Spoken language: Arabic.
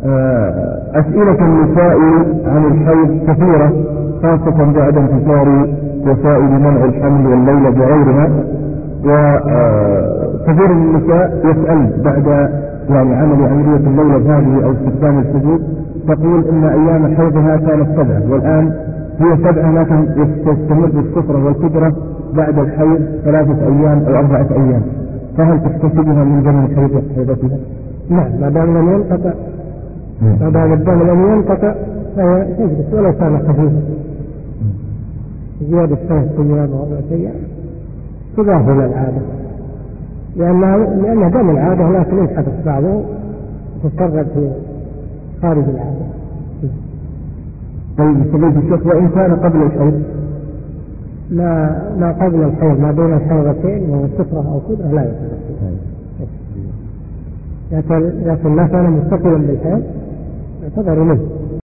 أسئلة النساء عن الحيض كثيرة، خاصة بعد انتشار وسائل منع الحمل والليلة وغيرها. وكثير من النساء يسأل بعد عمل عملية الليلة هذه أو استخدام الحبوب، تقول إن أيام حيضها كانت 7 والآن هي 7 لكن تستمر الصفرة والكدرة بعد الحيض 3 أيام أو 4 أيام، فهل تحتسبها من زمن حيضتها؟ نعم، ما دام لم ينقطع، ما دام الدم لم ينقطع فهي تجلس ولو كان خفيفا، زيادة 3 أيام و 4 أيام تضاف إلى العادة، لأن دم العادة لكن ينحدث بعضه وتتكرر في خارج العادة. طيب سبيل الشيخ، وإن كان قبل الحيض؟ ما قبل الحيض، ما بين الحيضتين وهو صفرة أو كدرة لا يتنفس، لكن ما كان متصلا بالحيض يعتبر منه.